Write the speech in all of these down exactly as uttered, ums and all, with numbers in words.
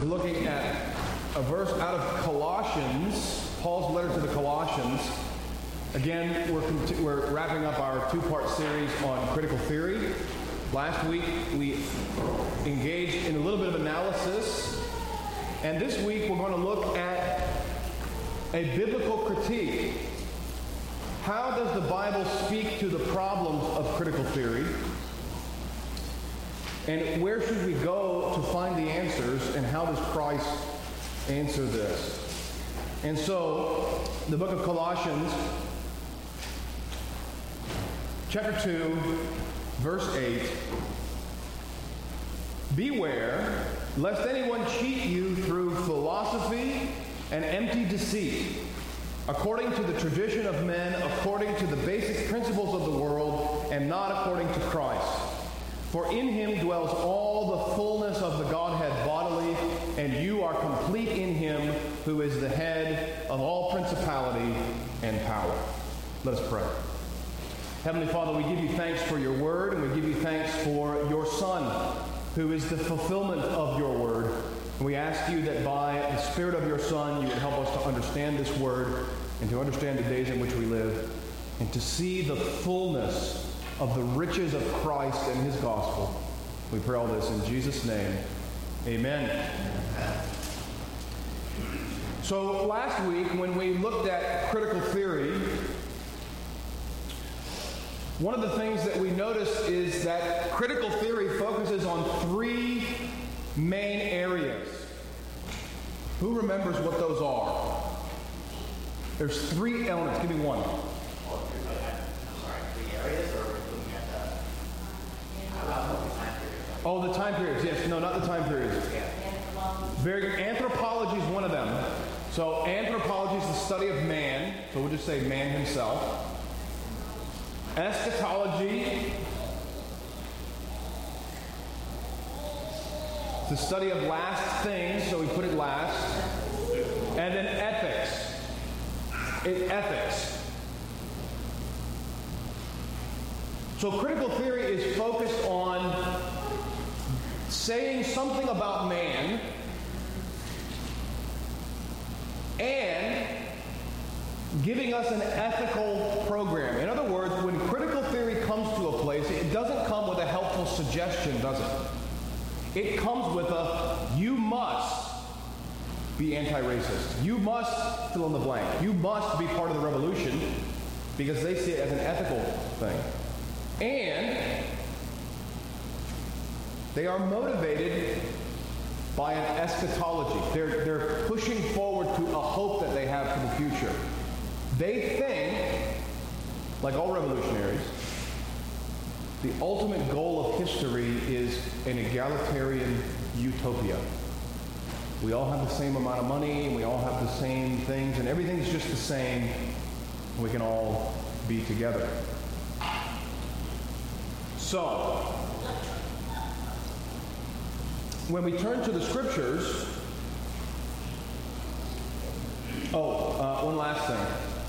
looking at a verse out of Colossians, Paul's letter to the Colossians. Again, we're, conti- we're wrapping up our two-part series on critical theory. Last week, we engaged in a little bit of analysis. And this week, we're going to look at a biblical critique. How does the Bible speak to the problems of critical theory? And where should we go to find the answers? And how does Christ answer this? And so, the book of Colossians, chapter two, verse eight. Beware, lest anyone cheat you through philosophy and empty deceit, according to the tradition of men, according to the basic principles of the world, and not according to Christ. For in him dwells all the fullness of the Godhead bodily, and you are complete in him who is the head of all principality and power. Let us pray. Heavenly Father, we give you thanks for your word, and we give you thanks for your Son, who is the fulfillment of your word. And we ask you that by the Spirit of your Son, you would help us to understand this word and to understand the days in which we live and to see the fullness of the riches of Christ and his gospel. We pray all this in Jesus' name. Amen. So last week, when we looked at critical theory, one of the things that we noticed is that critical theory focuses on three main areas. Who remembers what those are? There's three elements. Give me one. Oh, the time periods. Yes. No, not the time periods. Very good. Anthropology is one of them. So anthropology is the study of man. So we'll just say man himself. Eschatology, the study of last things, so we put it last. And then ethics. It's ethics. So critical theory is focused on saying something about man and giving us an ethical program. In other words, when critical theory comes to a place, it doesn't come with a helpful suggestion, does it? It comes with a, you must be anti-racist. You must fill in the blank. You must be part of the revolution because they see it as an ethical thing. And they are motivated by an eschatology. They're, they're pushing forward to a hope that they have for the future. They think, like all revolutionaries, the ultimate goal of history is an egalitarian utopia. We all have the same amount of money, and we all have the same things, and everything's just the same, and we can all be together. So, when we turn to the scriptures, oh, uh, one last thing.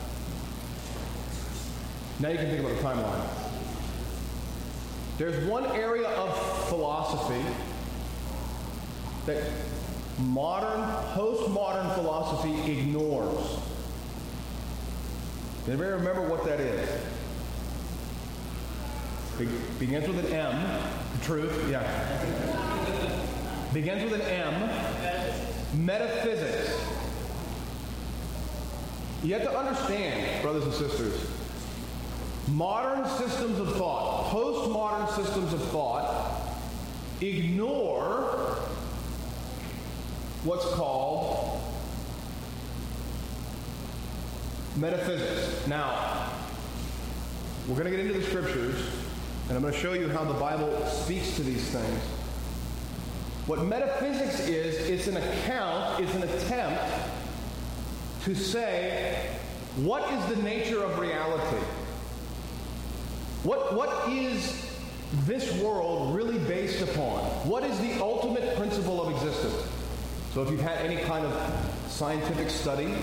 Now you can think about the timeline. There's one area of philosophy that modern, postmodern philosophy ignores. Anybody remember what that is? Be- begins with an M. Truth, yeah. Begins with an M. Metaphysics. You have to understand, brothers and sisters, modern systems of thought, postmodern systems of thought, ignore what's called metaphysics. Now, we're going to get into the scriptures, and I'm going to show you how the Bible speaks to these things. What metaphysics is, it's an account, it's an attempt to say, what is the nature of reality? What, what is this world really based upon? What is the ultimate principle of existence? So if you've had any kind of scientific study,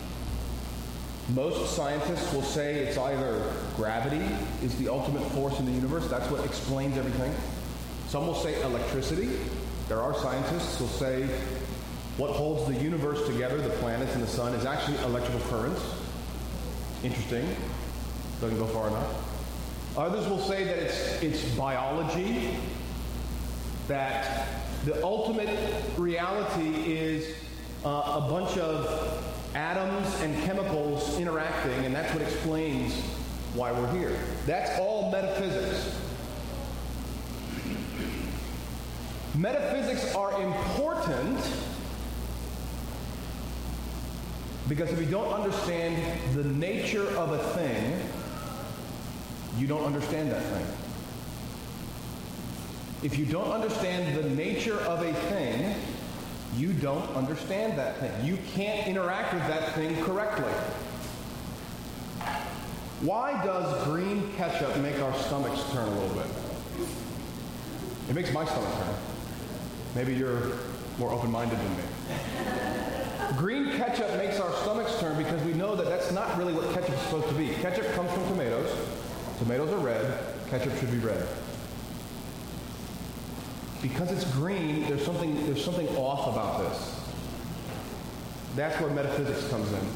most scientists will say it's either gravity is the ultimate force in the universe. That's what explains everything. Some will say electricity. There are scientists who will say what holds the universe together, the planets and the sun, is actually electrical currents. Interesting. Doesn't go far enough. Others will say that it's, it's biology, that the ultimate reality is uh, a bunch of atoms and chemicals interacting, and that's what explains why we're here. That's all metaphysics. Metaphysics are important because if you don't understand the nature of a thing, you don't understand that thing. If you don't understand the nature of a thing, you don't understand that thing. You can't interact with that thing correctly. Why does green ketchup make our stomachs turn a little bit? It makes my stomach turn. Maybe you're more open-minded than me. Green ketchup makes our stomachs turn because we know that that's not really what ketchup is supposed to be. Ketchup comes from tomatoes. Tomatoes are red. Ketchup should be red. Because it's green, there's something, there's something off about this. That's where metaphysics comes in.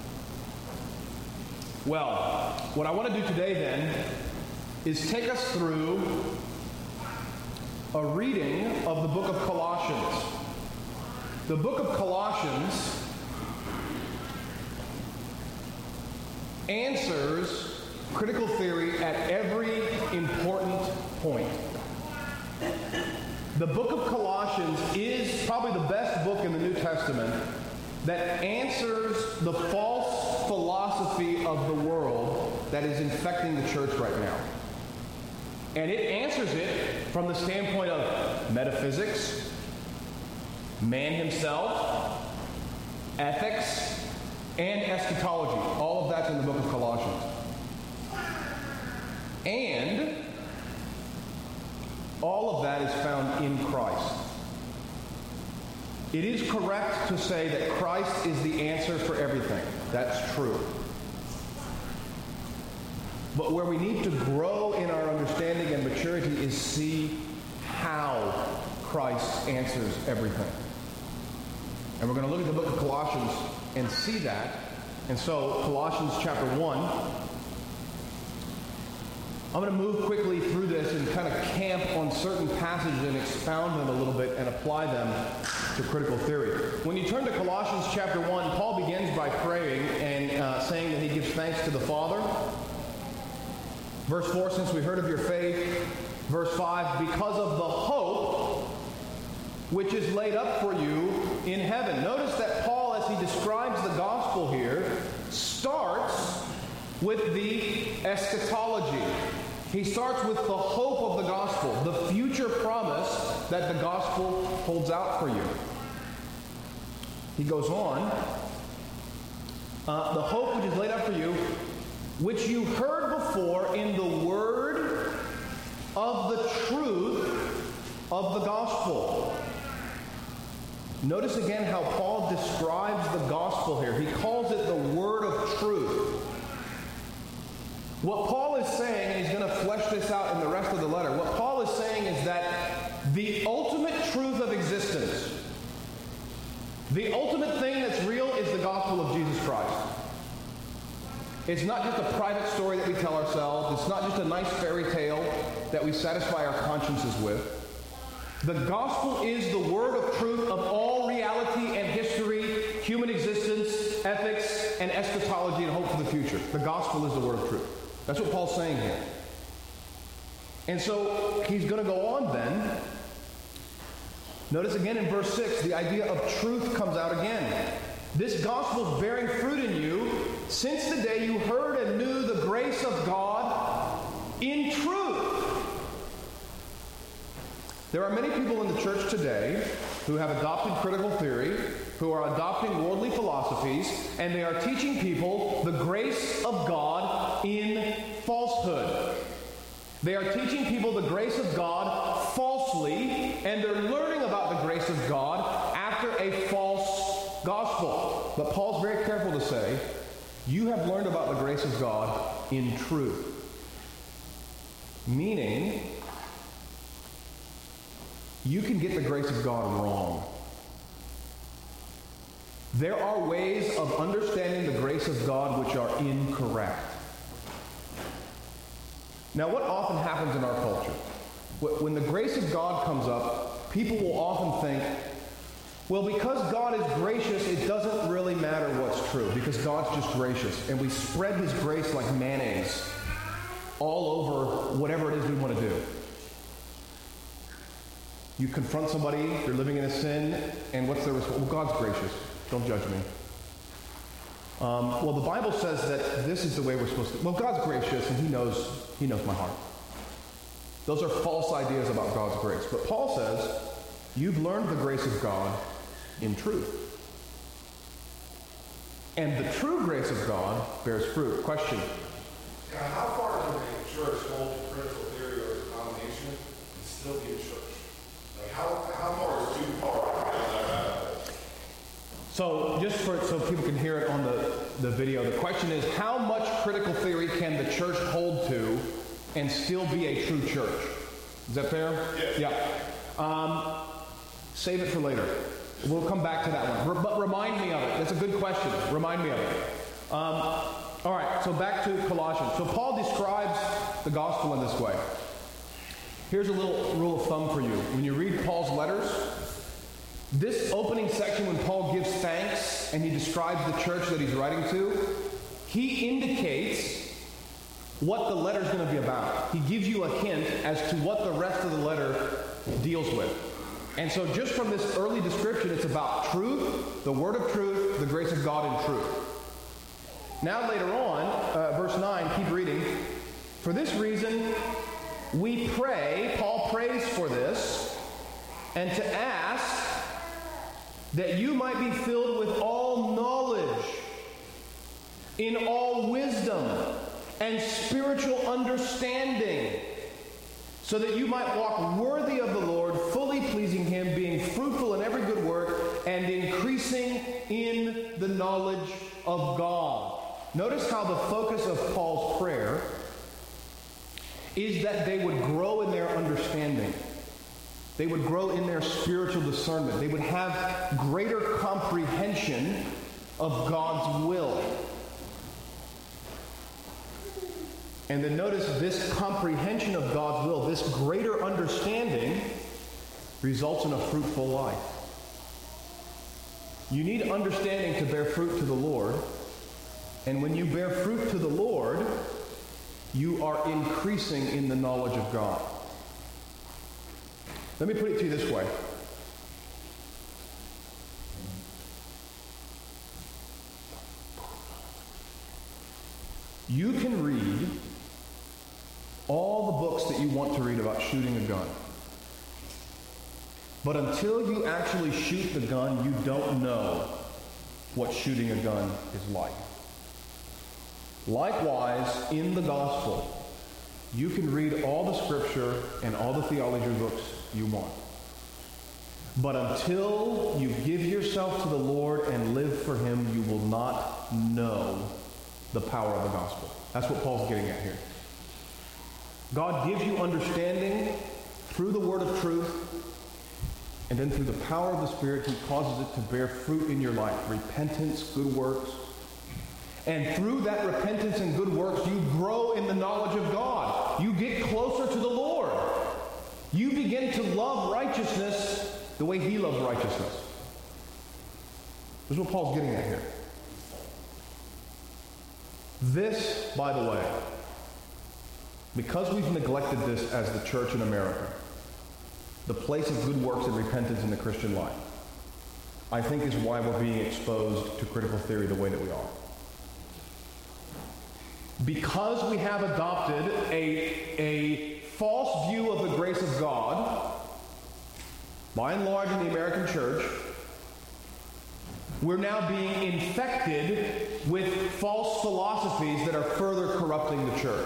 Well, what I want to do today then is take us through a reading of the book of Colossians. The book of Colossians answers critical theory at every important point. The book of Colossians is probably the best book in the New Testament that answers the false philosophy of the world that is infecting the church right now. And it answers it from the standpoint of metaphysics, man himself, ethics, and eschatology. All of that's in the book of Colossians. And all of that is found in Christ. It is correct to say that Christ is the answer for everything. That's true. But where we need to grow in our understanding and maturity is see how Christ answers everything. And we're going to look at the book of Colossians and see that. And so, Colossians chapter one. I'm going to move quickly through this and kind of camp on certain passages and expound them a little bit and apply them to critical theory. When you turn to Colossians chapter one, Paul begins by praying and uh, saying that he gives thanks to the Father. Verse four, since we heard of your faith. Verse five, because of the hope which is laid up for you in heaven. Notice that Paul, as he describes the gospel here, starts with the eschatology. He starts with the hope of the gospel, the future promise that the gospel holds out for you. He goes on, uh, the hope which is laid up for you, which you heard before in the word of the truth of the gospel. Notice again how Paul describes the gospel here. He calls it the word of truth. What Paul is saying, and he's going to flesh this out in the rest of the letter, what Paul is saying is that the ultimate truth of existence, the ultimate thing that's real is the gospel of Jesus Christ. It's not just a private story that we tell ourselves. It's not just a nice fairy tale that we satisfy our consciences with. The gospel is the word of truth of all reality and history, human existence, ethics, and eschatology, and hope for the future. The gospel is the word of truth. That's what Paul's saying here. And so he's going to go on then. Notice again in verse six, the idea of truth comes out again. This gospel is bearing fruit in you since the day you heard and knew the grace of God in truth. There are many people in the church today who have adopted critical theory, who are adopting worldly philosophies, and they are teaching people the grace of God in falsehood. They are teaching people the grace of God falsely, and they're learning about the grace of God after a false gospel. But Paul's very careful to say, you have learned about the grace of God in truth. Meaning, you can get the grace of God wrong. There are ways of understanding the grace of God which are incorrect. Now, what often happens in our culture? When the grace of God comes up, people will often think, well, because God is gracious, it doesn't really matter what's true, because God's just gracious. And we spread His grace like mayonnaise all over whatever it is we want to do. You confront somebody, they're living in a sin, and what's their response? Well, God's gracious. Don't judge me. Um, well, the Bible says that this is the way we're supposed to. Well, God's gracious, and He knows, He knows my heart. Those are false ideas about God's grace. But Paul says, you've learned the grace of God in truth. And the true grace of God bears fruit. Question. Now, how far can a church hold to critical theory or denomination and still be a church? Like, how, how far is too far? So, just for so people can hear it on the, the video, the question is, how much critical theory can the church hold to and still be a true church? Is that fair? Yes. Yeah. Um, save it for later. We'll come back to that one. Re- but remind me of it. That's a good question. Remind me of it. Um, all right, so back to Colossians. So Paul describes the gospel in this way. Here's a little rule of thumb for you. When you read Paul's letters, this opening section when Paul gives thanks and he describes the church that he's writing to, he indicates what the letter is going to be about. He gives you a hint as to what the rest of the letter deals with. And so just from this early description, it's about truth, the word of truth, the grace of God in truth. Now later on, uh, verse nine, keep reading. For this reason, we pray, Paul prays for this, and to ask that you might be filled with all knowledge, in all wisdom, and spiritual understanding, so that you might walk worthy of the Lord, fully pleasing Him, being fruitful in every good work, and increasing in the knowledge of God. Notice how the focus of Paul's prayer is that they would grow in their understanding. They would grow in their spiritual discernment. They would have greater comprehension of God's will. And then notice this comprehension of God's will, this greater understanding, results in a fruitful life. You need understanding to bear fruit to the Lord. And when you bear fruit to the Lord, you are increasing in the knowledge of God. Let me put it to you this way. You can read all the books that you want to read about shooting a gun. But until you actually shoot the gun, you don't know what shooting a gun is like. Likewise, in the gospel, you can read all the scripture and all the theology books you want. But until you give yourself to the Lord and live for Him, you will not know the power of the gospel. That's what Paul's getting at here. God gives you understanding through the word of truth, and then through the power of the Spirit, He causes it to bear fruit in your life. Repentance, good works. And through that repentance and good works, you grow in the knowledge of God. You get closer to the Lord. You begin to love righteousness the way He loves righteousness. This is what Paul's getting at here. This, by the way, because we've neglected this as the church in America, the place of good works and repentance in the Christian life, I think is why we're being exposed to critical theory the way that we are. Because we have adopted a, a false view of the grace of God, by and large in the American church, we're now being infected with false philosophies that are further corrupting the church.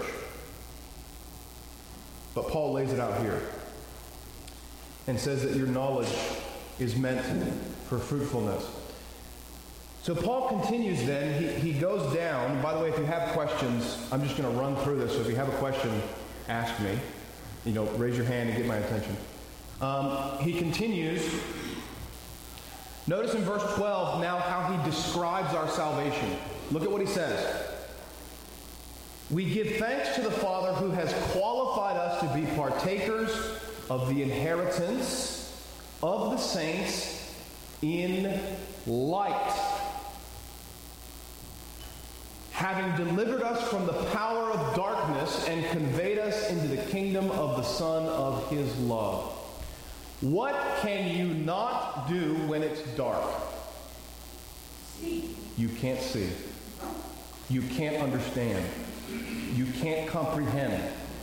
But Paul lays it out here and says that your knowledge is meant for fruitfulness. So Paul continues then. He, he goes down. By the way, if you have questions, I'm just going to run through this. So if you have a question, ask me. You know, raise your hand and get my attention. Um, he continues Notice in verse twelve now how he describes our salvation. Look at what he says. We give thanks to the Father who has qualified us to be partakers of the inheritance of the saints in light, having delivered us from the power of darkness and conveyed us into the kingdom of the Son of his love. What can you not do when it's dark? See. You can't see. You can't understand. You can't comprehend.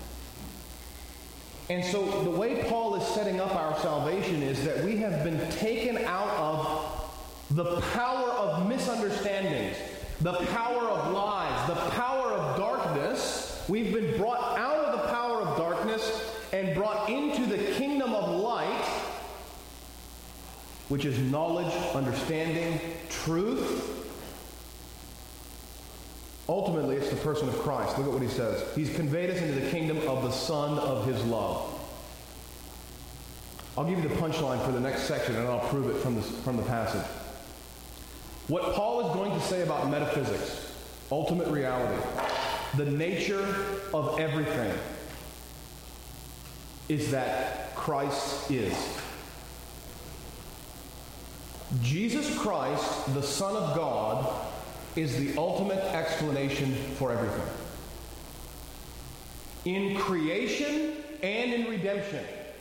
And so the way Paul is setting up our salvation is that we have been taken out of the power of misunderstandings, the power of lies, the power of darkness. We've been brought out of the power of darkness and brought into the kingdom of light, which is knowledge, understanding, truth. Ultimately, it's the person of Christ. Look at what he says. He's conveyed us into the kingdom of the Son of his love. I'll give you the punchline for the next section, and I'll prove it from, this, from the passage. What Paul is going to say about metaphysics, ultimate reality, the nature of everything, is that Christ is. Jesus Christ, the Son of God, is the ultimate explanation for everything. In creation and in redemption,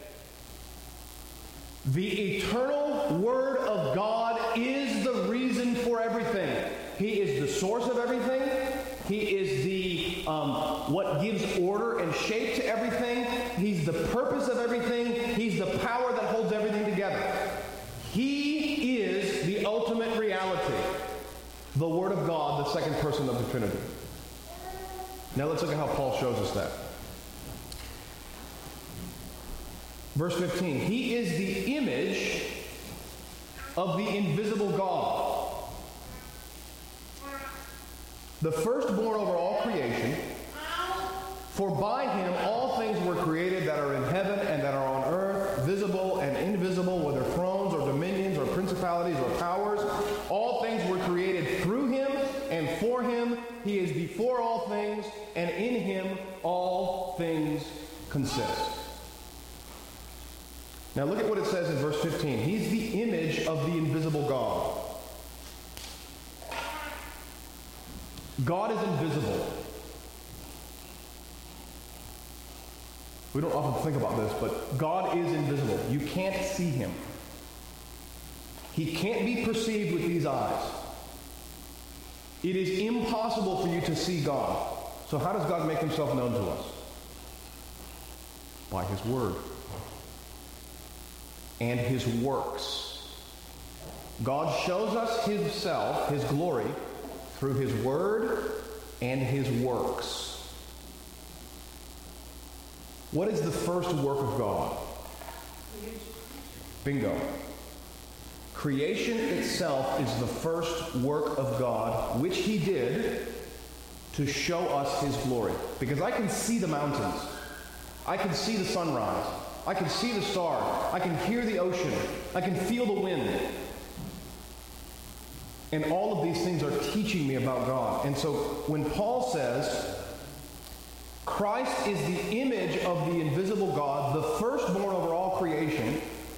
the eternal Word of God is the reason for everything. He is the source of everything. He is the um, what gives order and shape to everything. He's the purpose of everything. He's the power that holds everything together. He is the ultimate reality. The Word of God, the second person of the Trinity. Now let's look at how Paul shows us that. Verse fifteen, he is the image of the invisible God, the firstborn over all creation. For by him all things were created that are in heaven and that are on earth, visible and invisible, whether thrones or dominions or principalities or powers. All things were created through him and for him. He is before all things, and in him all things consist. Now look at what it says in verse fifteen. He's the image of the invisible God. God is invisible. We don't often think about this, but God is invisible. You can't see him. He can't be perceived with these eyes. It is impossible for you to see God. So how does God make himself known to us? By his word and his works. God shows us himself, his glory, through his word and his works. What is the first work of God? Bingo. Creation itself is the first work of God, which he did to show us his glory. Because I can see the mountains. I can see the sunrise. I can see the stars. I can hear the ocean. I can feel the wind. And all of these things are teaching me about God. And so when Paul says, Christ is the image of the invisible God, the firstborn over all creation,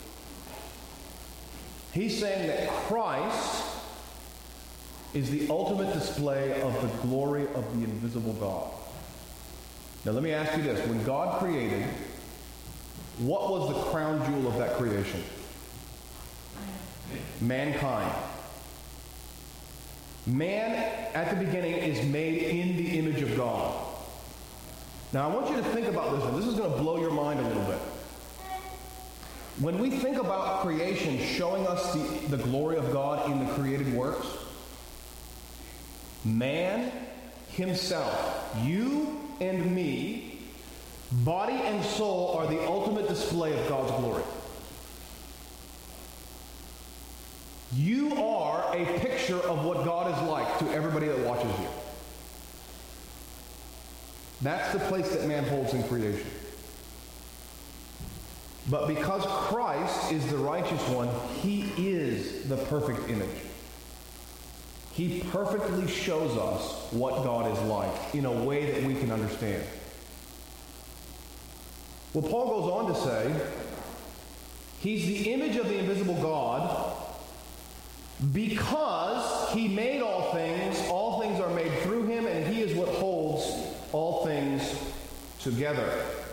he's saying that Christ is the ultimate display of the glory of the invisible God. Now let me ask you this. When God created, what was the crown jewel of that creation? Mankind. Man, at the beginning, is made in the image of God. Now, I want you to think about this, and this is going to blow your mind a little bit. When we think about creation showing us the, the glory of God in the created works, man himself, you and me, body and soul are the ultimate display of God's glory. You are a picture of what God is like to everybody that watches you. That's the place that man holds in creation. But because Christ is the righteous one, he is the perfect image. He perfectly shows us what God is like in a way that we can understand. Well, Paul goes on to say, he's the image of the invisible God. Because he made all things, all things are made through him, and he is what holds all things together.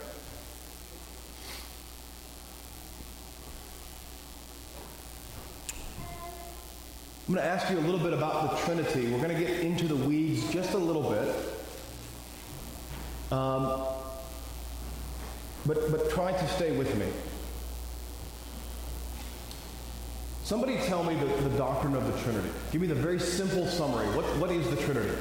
I'm going to ask you a little bit about the Trinity. We're going to get into the weeds just a little bit. Um, but, but try to stay with me. Somebody tell me the, the doctrine of the Trinity. Give me the very simple summary. What, what is the Trinity?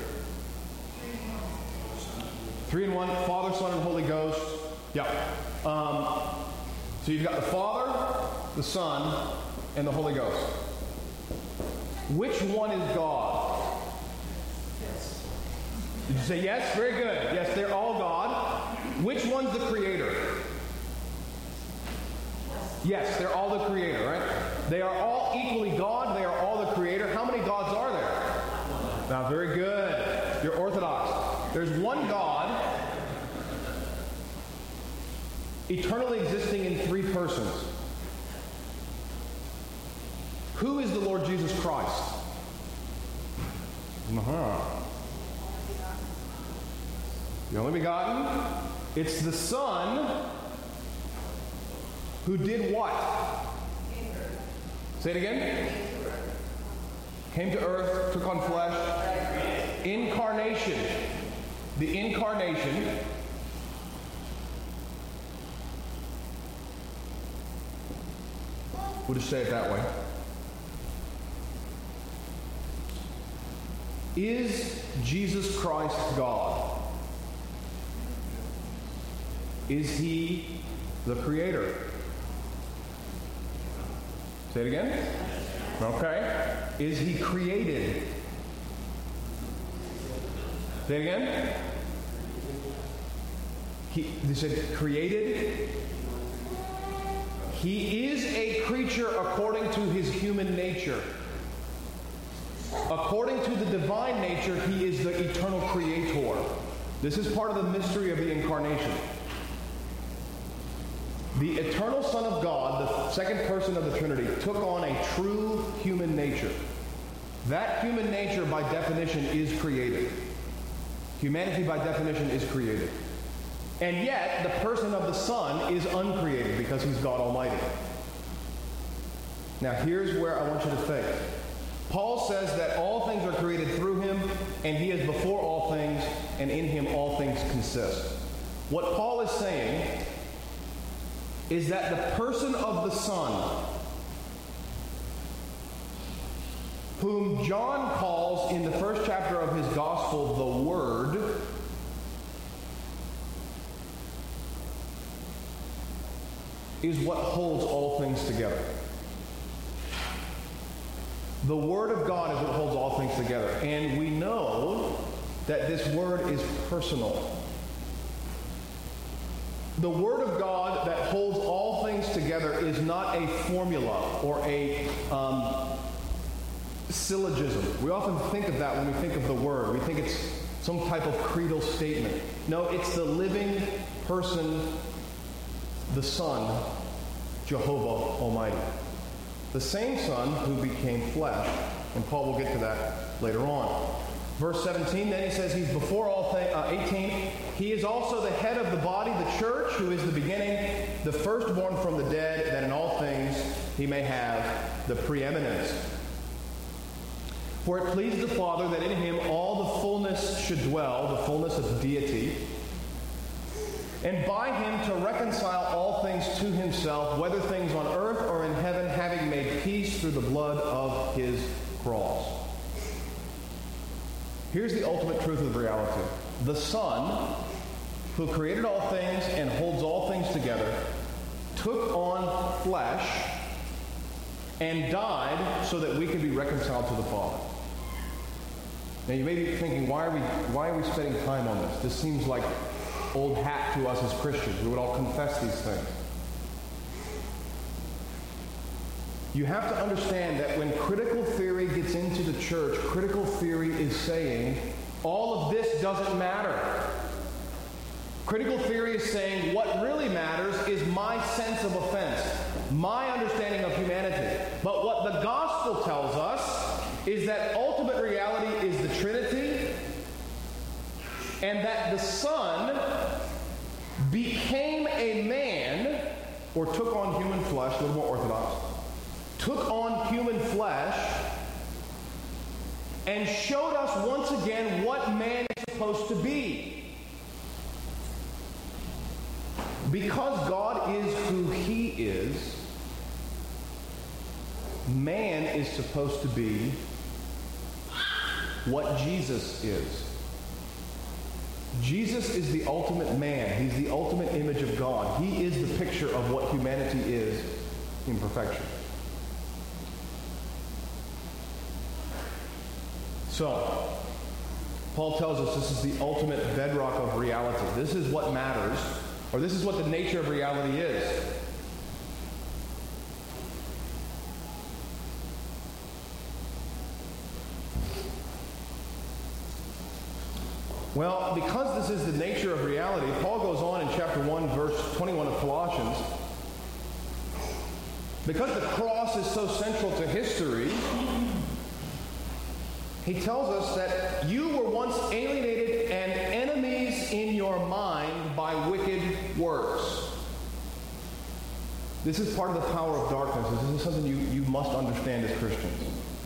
Three in one, Father, Son, and Holy Ghost. Yeah. Um, so you've got the Father, the Son, and the Holy Ghost. Which one is God? Yes. Did you say yes? Very good. Yes, they're all God. Which one's the Creator? Yes, they're all the Creator, right? They are all equally God. They are all the Creator. How many gods are there? Now, very good. You're Orthodox. There's one God, eternally existing in three persons. Who is the Lord Jesus Christ? Uh-huh. The only begotten. It's the Son who did what? Say it again. Came to earth, took on flesh. Incarnation. The incarnation. We'll just say it that way. Is Jesus Christ God? Is he the Creator? Say it again. Okay. Is he created? Say it again. He, they said created. He is a creature according to his human nature. According to the divine nature, he is the eternal creator. This is part of the mystery of the incarnation. The eternal Son of God, the second person of the Trinity, took on a true human nature. That human nature, by definition, is created. Humanity, by definition, is created. And yet, the person of the Son is uncreated because he's God Almighty. Now, here's where I want you to think. Paul says that all things are created through him, and he is before all things, and in him all things consist. What Paul is saying is that the person of the Son, whom John calls in the first chapter of his gospel the Word, is what holds all things together. The Word of God is what holds all things together. And we know that this Word is personal. The Word of God that holds all things together is not a formula or a um, syllogism. We often think of that when we think of the Word. We think it's some type of creedal statement. No, it's the living person, the Son, Jehovah Almighty. The same Son who became flesh. And Paul will get to that later on. Verse seventeen, then he says he's before all things, uh, eighteen, he is also the head of the body, the church, who is the beginning, the firstborn from the dead, that in all things he may have the preeminence. For it pleased the Father that in him all the fullness should dwell, the fullness of deity, and by him to reconcile all things to himself, whether things on earth or in heaven, having made peace through the blood of his cross. Here's the ultimate truth of reality. The Son, who created all things and holds all things together, took on flesh and died so that we could be reconciled to the Father. Now you may be thinking, why are we why are we spending time on this? This seems like old hat to us as Christians. We would all confess these things. You have to understand that when critical theory gets into the church, critical theory is saying, all of this doesn't matter. Critical theory is saying, what really matters is my sense of offense, my understanding of humanity. But what the gospel tells us is that ultimate reality is the Trinity, and that the Son became a man, or took on human flesh, a little more orthodox, took on human flesh and showed us once again what man is supposed to be. Because God is who He is, man is supposed to be what Jesus is. Jesus is the ultimate man. He's the ultimate image of God. He is the picture of what humanity is in perfection. So, Paul tells us this is the ultimate bedrock of reality. This is what matters, or this is what the nature of reality is. Well, because this is the nature of reality, Paul goes on in chapter one, verse twenty-one of Colossians. Because the cross is so central to history, he tells us that you were once alienated and enemies in your mind by wicked works. This is part of the power of darkness. This is something you, you must understand as Christians.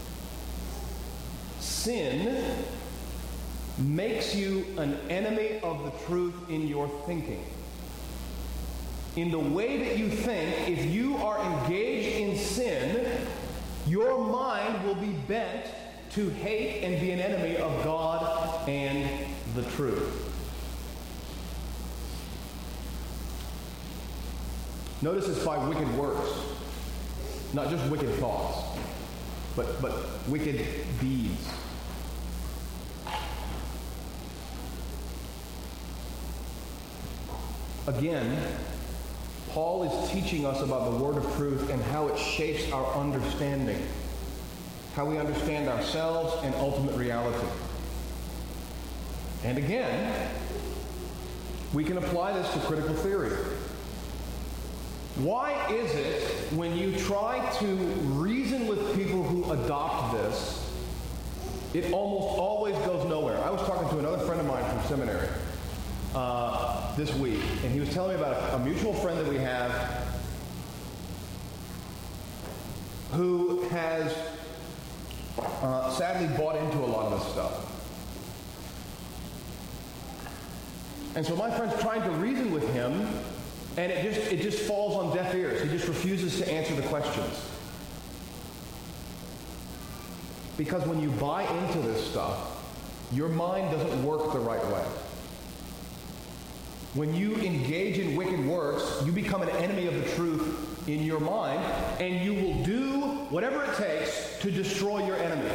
Sin makes you an enemy of the truth in your thinking. In the way that you think, if you are engaged in sin, your mind will be bent to hate and be an enemy of God and the truth. Notice it's by wicked works, not just wicked thoughts, but, but wicked deeds. Again, Paul is teaching us about the word of truth and how it shapes our understanding, how we understand ourselves and ultimate reality. And again, we can apply this to critical theory. Why is it when you try to reason with people who adopt this, it almost always goes nowhere? I was talking to another friend of mine from seminary uh, this week, and he was telling me about a, a mutual friend that we have who has uh, sadly bought into a lot of this stuff. And so my friend's trying to reason with him, and it just it just falls on deaf ears. He just refuses to answer the questions. Because when you buy into this stuff, your mind doesn't work the right way. When you engage in wicked works, you become an enemy of the truth in your mind, and you will do whatever it takes to destroy your enemy,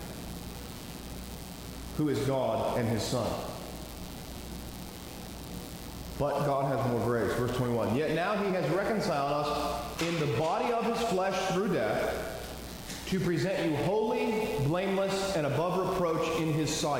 who is God and His Son. But God has more grace. Verse twenty-one. Yet now He has reconciled us in the body of His flesh through death, to present you holy, blameless, and above reproach in His sight.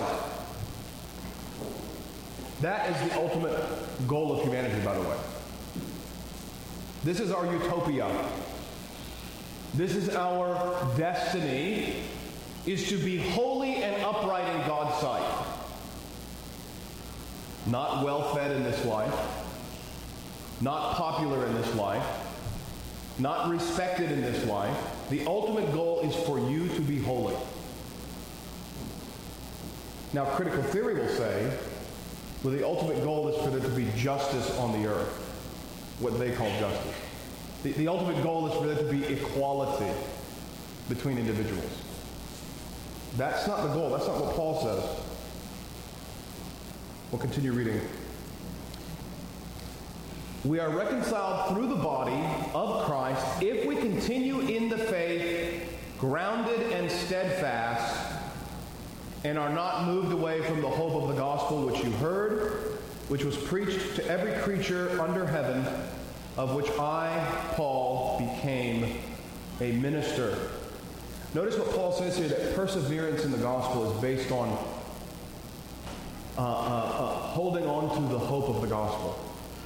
That is the ultimate goal of humanity, by the way. This is our utopia. This is our destiny, is to be holy and upright in God's sight. Not well-fed in this life, not popular in this life, not respected in this life. The ultimate goal is for you to be holy. Now, critical theory will say, well, the ultimate goal is for there to be justice on the earth, what they call justice. The, the ultimate goal is for there to be equality between individuals. That's not the goal. That's not what Paul says. We'll continue reading. We are reconciled through the body of Christ if we continue in the faith, grounded and steadfast, and are not moved away from the hope of the gospel which you heard, which was preached to every creature under heaven, of which I, Paul, became a minister. Notice what Paul says here, that perseverance in the gospel is based on uh, uh, uh, holding on to the hope of the gospel.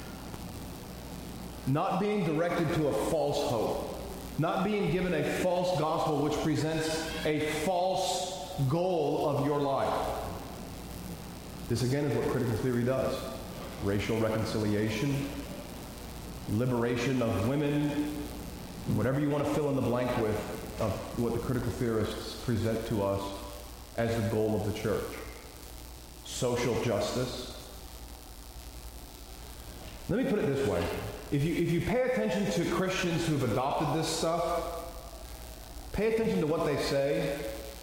Not being directed to a false hope. Not being given a false gospel which presents a false goal of your life. This again is what critical theory does. Racial reconciliation, liberation of women, whatever you want to fill in the blank with of what the critical theorists present to us as the goal of the church. Social justice. Let me put it this way. If you, if you pay attention to Christians who've adopted this stuff, pay attention to what they say.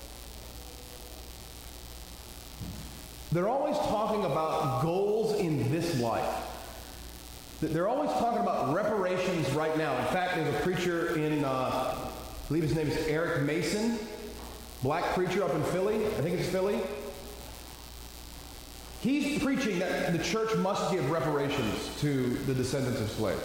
They're always talking about goals in this life. They're always talking about reparations right now. In fact, there's a preacher in, uh, I believe his name is Eric Mason, black preacher up in Philly. I think it's Philly. He's preaching that the church must give reparations to the descendants of slaves.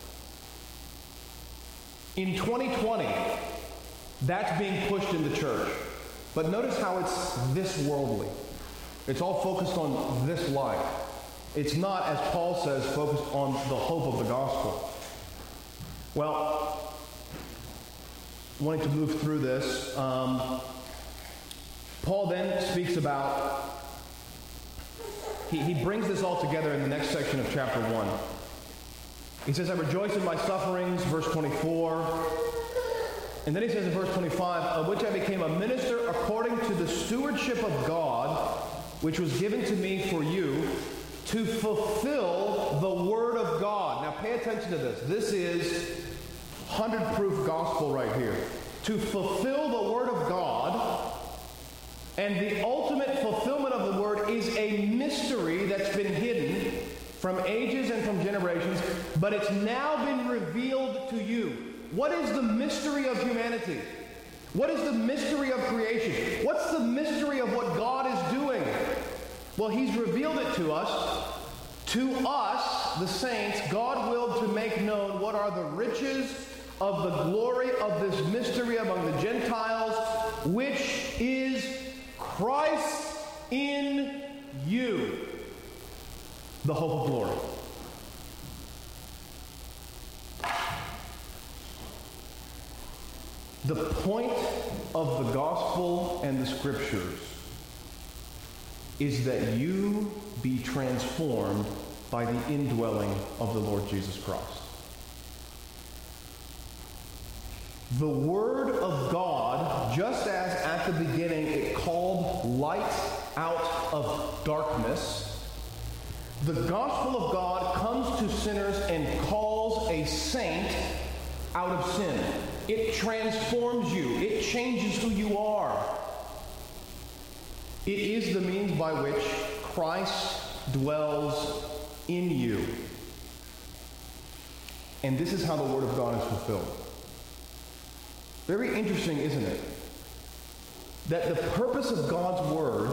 In twenty twenty, that's being pushed in the church. But notice how it's this worldly. It's all focused on this life. It's not, as Paul says, focused on the hope of the gospel. Well, wanting to move through this, um, Paul then speaks about He, he brings this all together in the next section of chapter one. He says, I rejoice in my sufferings, verse twenty-four. And then he says in verse twenty-five, of which I became a minister according to the stewardship of God, which was given to me for you, to fulfill the word of God. Now pay attention to this. This is hundred-proof gospel right here. To fulfill the word of God. And the ultimate fulfillment of the word is a mystery that's been hidden from ages and from generations, but it's now been revealed to you. What is the mystery of humanity? What is the mystery of creation? What's the mystery of what God is doing? Well, he's revealed it to us. To us, the saints, God willed to make known what are the riches of the glory of this mystery among the Gentiles, which is Christ in you, the hope of glory. The point of the gospel and the scriptures is that you be transformed by the indwelling of the Lord Jesus Christ. The Word of God, just as at the beginning it called light out of darkness, the gospel of God comes to sinners and calls a saint out of sin. It transforms you. It changes who you are. It is the means by which Christ dwells in you. And this is how the Word of God is fulfilled. Very interesting, isn't it? That the purpose of God's Word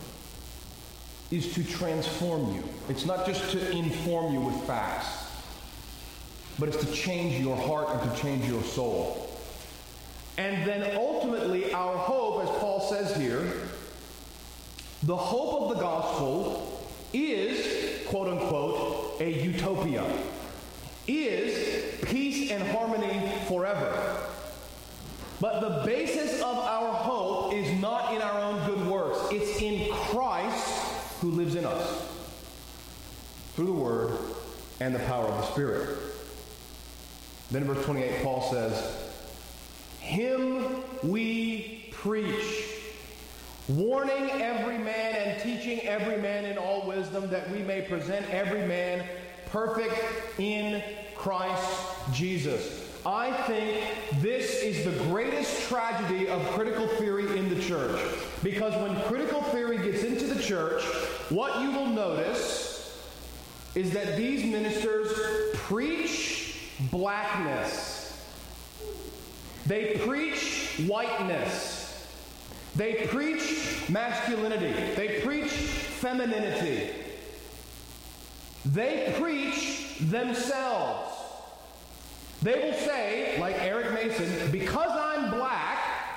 is to transform you. It's not just to inform you with facts, but it's to change your heart and to change your soul. And then ultimately our hope, as Paul says here, the hope of the gospel is, quote unquote, a utopia, is peace and harmony forever. But the basis of our hope is not in our own good works. It's in Christ who lives in us through the Word and the power of the Spirit. Then in verse twenty-eight, Paul says, Him we preach, warning every man and teaching every man in all wisdom, that we may present every man perfect in Christ Jesus. I think this is the greatest tragedy of critical theory in the church. Because when critical theory gets into the church, what you will notice is that these ministers preach blackness. They preach whiteness. They preach masculinity. They preach femininity. They preach themselves. They will say, like Eric Mason, because I'm black,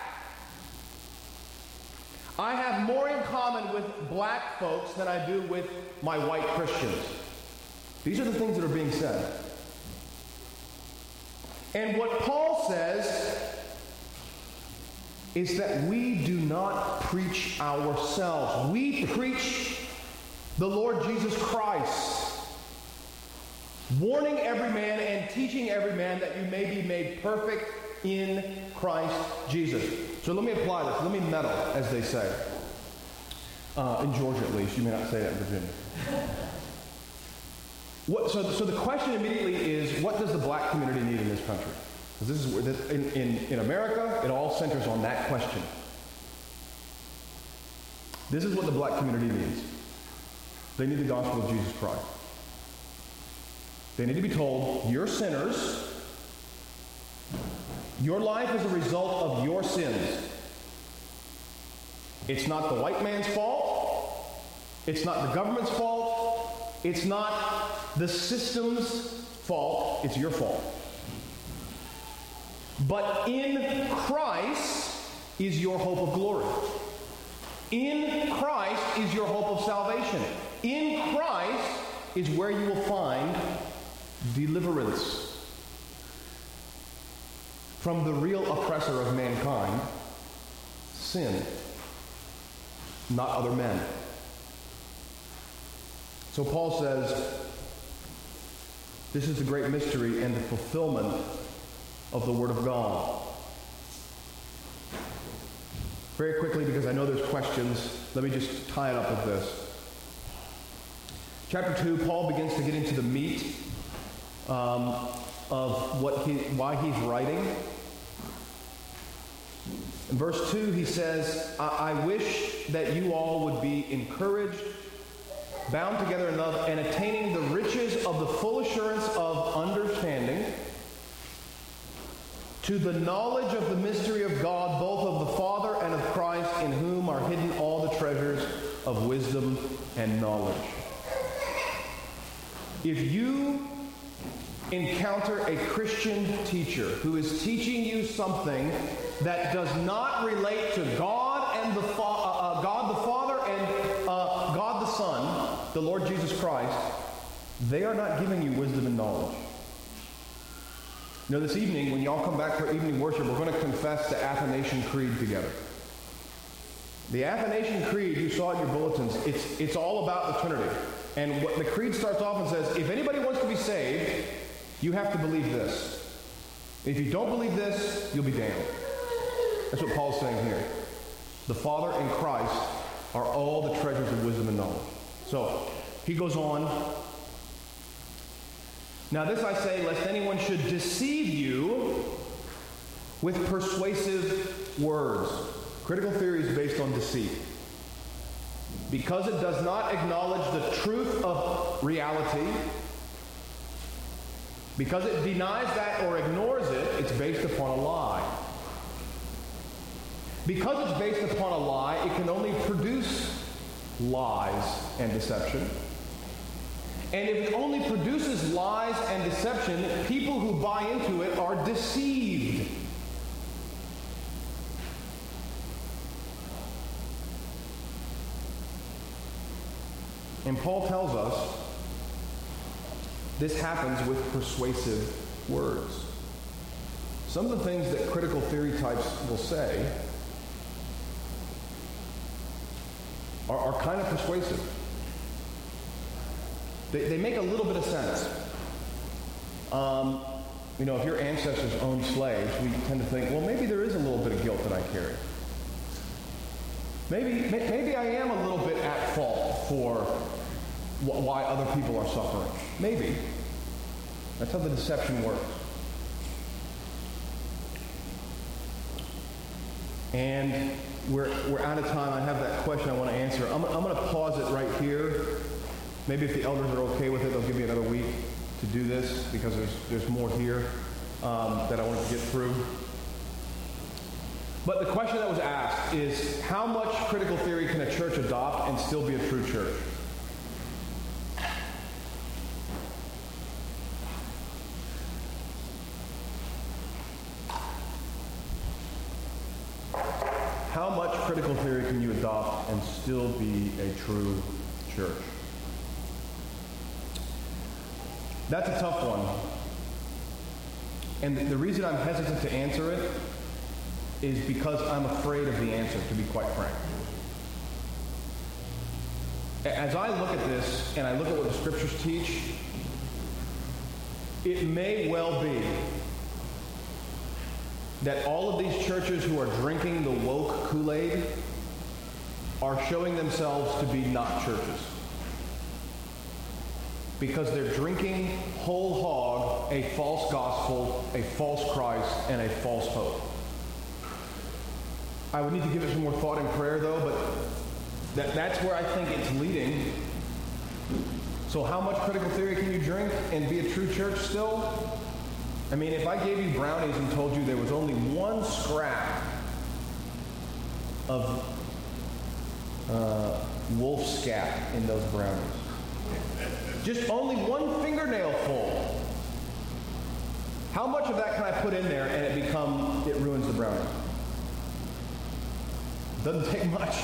I have more in common with black folks than I do with my white Christians. These are the things that are being said. And what Paul says is that we do not preach ourselves. We preach the Lord Jesus Christ, warning every man and teaching every man that you may be made perfect in Christ Jesus. So let me apply this. Let me meddle, as they say. Uh, in Georgia, at least. You may not say that in Virginia. What, so, so the question immediately is, what does the black community need in this country? Because this is where this, in, in, in America, it all centers on that question. This is what the black community needs. They need the gospel of Jesus Christ. They need to be told, you're sinners. Your life is a result of your sins. It's not the white man's fault. It's not the government's fault. It's not the system's fault. It's your fault. But in Christ is your hope of glory. In Christ is your hope of salvation. In Christ is where you will find deliverance from the real oppressor of mankind, sin, not other men. So Paul says, this is the great mystery and the fulfillment of the Word of God. Very quickly, because I know there's questions, let me just tie it up with this. Chapter two, Paul begins to get into the meat um, of what he, why he's writing. In verse two, he says, I, I wish that you all would be encouraged, bound together in love, and attaining the riches of the full assurance of understanding, to the knowledge of the mystery of God, both of the Father and of Christ, in whom are hidden all the treasures of wisdom and knowledge. If you encounter a Christian teacher who is teaching you something that does not relate to God and the Fa- uh, uh, God the Father and uh, God the Son, the Lord Jesus Christ, they are not giving you wisdom and knowledge. You know, this evening, when y'all come back for evening worship, we're going to confess the Athanasian Creed together. The Athanasian Creed, you saw it in your bulletins, it's, it's all about the Trinity. And what the creed starts off and says, if anybody wants to be saved, you have to believe this. If you don't believe this, you'll be damned. That's what Paul's saying here. The Father and Christ are all the treasures of wisdom and knowledge. So, he goes on. Now this I say, lest anyone should deceive you with persuasive words. Critical theory is based on deceit. Because it does not acknowledge the truth of reality, because it denies that or ignores it, it's based upon a lie. Because it's based upon a lie, it can only produce lies and deception. And if it only produces lies and deception, people who buy into it are deceived. And Paul tells us this happens with persuasive words. Some of the things that critical theory types will say are, are kind of persuasive. They, they make a little bit of sense. Um, you know, if your ancestors owned slaves, we tend to think, well, maybe there is a little bit of guilt that I carry. Maybe, maybe I am a little bit at fault for wh- why other people are suffering. Maybe. That's how the deception works. And we're, we're out of time. I have that question I want to answer. I'm, I'm going to pause it right here. Maybe if the elders are okay with it, they'll give me another week to do this, because there's, there's more here um, that I want to get through. But the question that was asked is, how much critical theory can a church adopt and still be a true church? critical theory can you adopt and still be a true church? That's a tough one. And the reason I'm hesitant to answer it is because I'm afraid of the answer, to be quite frank. As I look at this, and I look at what the scriptures teach, it may well be that all of these churches who are drinking the woke Kool-Aid are showing themselves to be not churches. Because they're drinking whole hog a false gospel, a false Christ, and a false hope. I would need to give it some more thought and prayer, though, but that, that's where I think it's leading. So how much critical theory can you drink and be a true church still? I mean, if I gave you brownies and told you there was only one scrap of uh, wolf scat in those brownies, just only one fingernail full, how much of that can I put in there and it become, it ruins the brownie? Doesn't take much.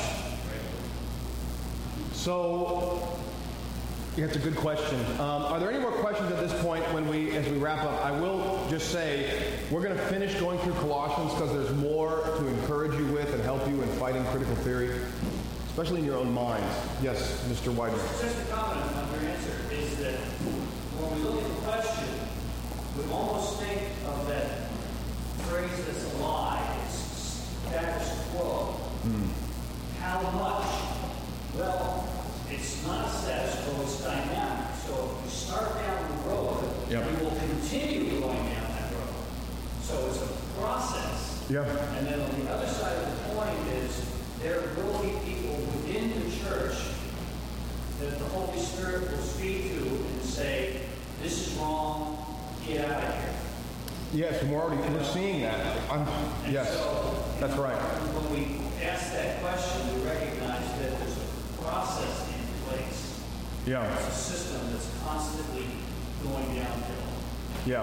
So, yeah, it's a good question. Um, are there any more questions at this point when we, as we wrap up? I will just say we're going to finish going through Colossians because there's more to encourage you with and help you in fighting critical theory, especially in your own minds. Yes, Mister Widener. Just a comment on your answer is that when we look at the question, we almost think of that phrase that's a lie. It's status quo. Mm. How much? Well, it's not a status quo, it's dynamic. So if you start down the road, yep. you will continue going down that road. So it's a process. Yep. And then on the other side of the coin is there will be people within the church that the Holy Spirit will speak to and say, this is wrong, get out of here. Yes, and we're already we're seeing that. I'm, yes, so, that's know, right. When we ask that question, we recognize that there's a process in place. Yeah. It's a system that's constantly going downhill. Yeah.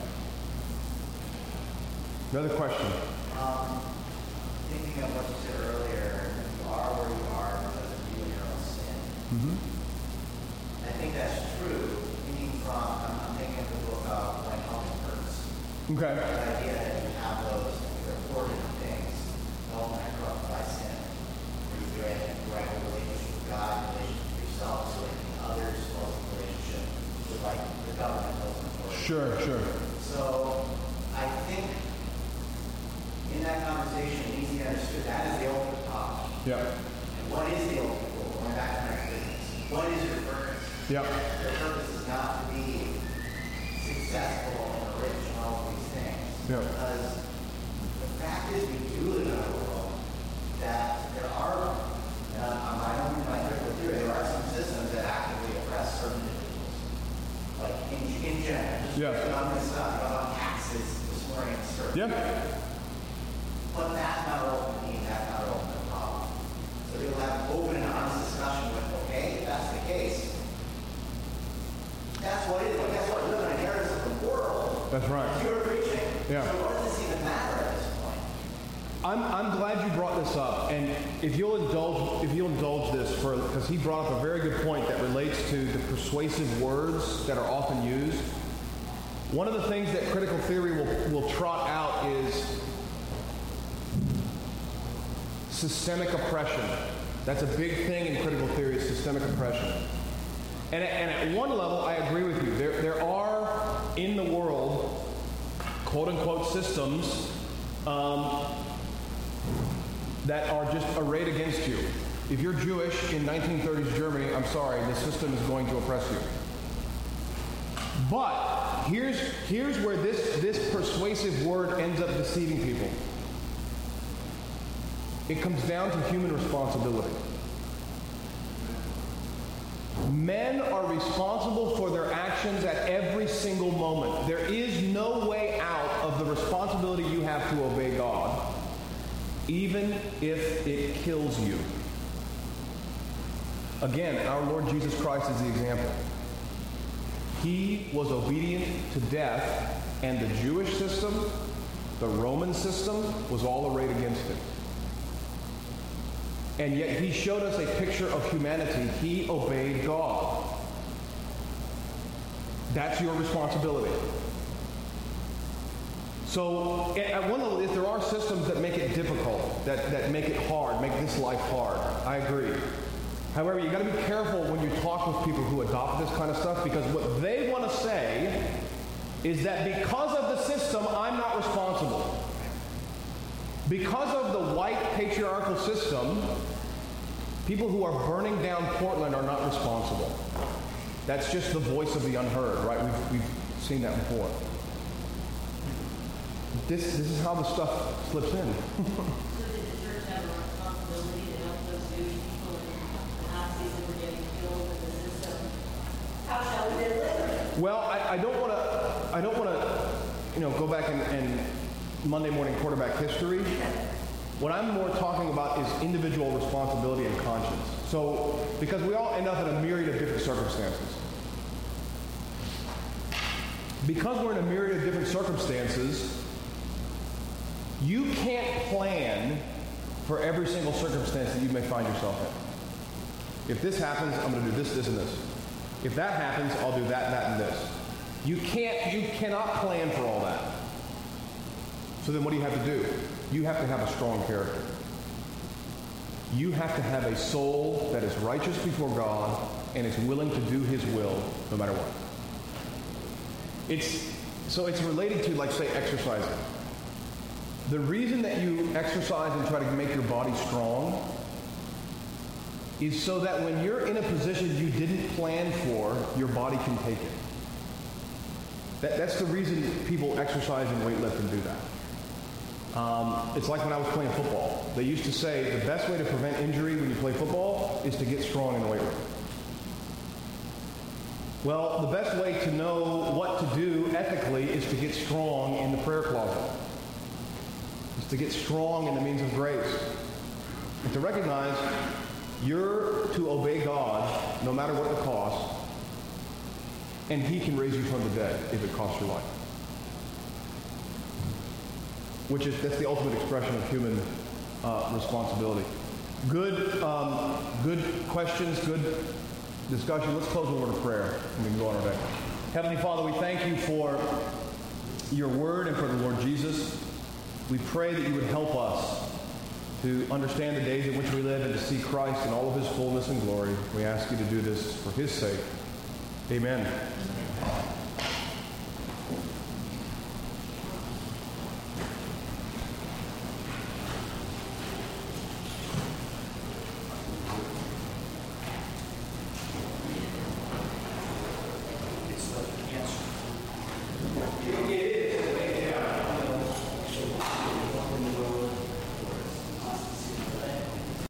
Another question. Um, thinking of what you said earlier, you are where you are because of you and your own sin. Mm-hmm. I think that's true. Thinking from, I'm, I'm thinking of the book of When Helping Hurts. Okay. The idea that you have those, they're four different things. Ultimately corrupted by sin. Where you get a right relationship with God, relationship with yourself, so that the others, ultimate relationship with like the government, ultimate. Sure, sure. So I think in that conversation, it needs to be understood that is the ultimate topic. Yeah. And what is the ultimate goal? Going back to my business. What is your purpose? Yeah. Your purpose is not to be successful and rich and all of these things. Yeah. Because the fact is we do live in a world that there are, uh, I don't mean by critical theory, there are some systems that actively oppress certain individuals. Like in, in general. Yeah. So I'm going to talk about taxes this morning. Yeah. But that's not our ultimate need, that's not our ultimate problem. So we'll have open and honest discussion with, okay, if that's the case, that's what it is. But guess what? You're the inheritance of the world. That's right. You're preaching. Yeah. So what does this even matter at this point? I'm, I'm glad you brought this up, and if you'll indulge if you'll indulge this for because he brought up a very good point that relates to the persuasive words that are often used. One of the things that critical theory will, will trot out is systemic oppression. That's a big thing in critical theory, is systemic oppression. And, and at one level, I agree with you. There, there are in the world, quote-unquote, systems um, that are just arrayed against you. If you're Jewish in nineteen thirties Germany, I'm sorry, the system is going to oppress you. But here's, here's where this, this persuasive word ends up deceiving people. It comes down to human responsibility. Men are responsible for their actions at every single moment. There is no way out of the responsibility you have to obey God, even if it kills you. Again, our Lord Jesus Christ is the example. He was obedient to death, and the Jewish system, the Roman system, was all arrayed against him. And yet he showed us a picture of humanity. He obeyed God. That's your responsibility. So at one level, if there are systems that make it difficult, that, that make it hard, make this life hard, I agree. However, you got to be careful when you talk with people who adopt this kind of stuff, because what they want to say is that because of the system, I'm not responsible. Because of the white patriarchal system, people who are burning down Portland are not responsible. That's just the voice of the unheard, right? We've, we've seen that before. This, this is how the stuff slips in. So did the church have a responsibility to help those Jewish people and the Nazis that were getting killed in the system? How shall we live? Well, I, I don't want to. I don't want to. You know, go back and, and Monday morning quarterback history. What I'm more talking about is individual responsibility and conscience. So, because we all end up in a myriad of different circumstances. Because we're in a myriad of different circumstances, you can't plan for every single circumstance that you may find yourself in. If this happens, I'm going to do this, this, and this. If that happens, I'll do that, that, and this. You can't, you cannot plan for all that. So then what do you have to do? You have to have a strong character. You have to have a soul that is righteous before God and is willing to do his will no matter what. It's, so it's related to, like, say, exercising. The reason that you exercise and try to make your body strong is so that when you're in a position you didn't plan for, your body can take it. That, that's the reason people exercise and weightlift and do that. Um, it's like when I was playing football. They used to say the best way to prevent injury when you play football is to get strong in the weight room. Well, the best way to know what to do ethically is to get strong in the prayer closet. Is to get strong in the means of grace. And to recognize you're to obey God no matter what the cost, and he can raise you from the dead if it costs your life. Which is, that's the ultimate expression of human uh, responsibility. Good, um, good questions, good discussion. Let's close with a word of prayer and we can go on our day. Heavenly Father, we thank you for your word and for the Lord Jesus. We pray that you would help us to understand the days in which we live and to see Christ in all of his fullness and glory. We ask you to do this for his sake. Amen. It's the answer.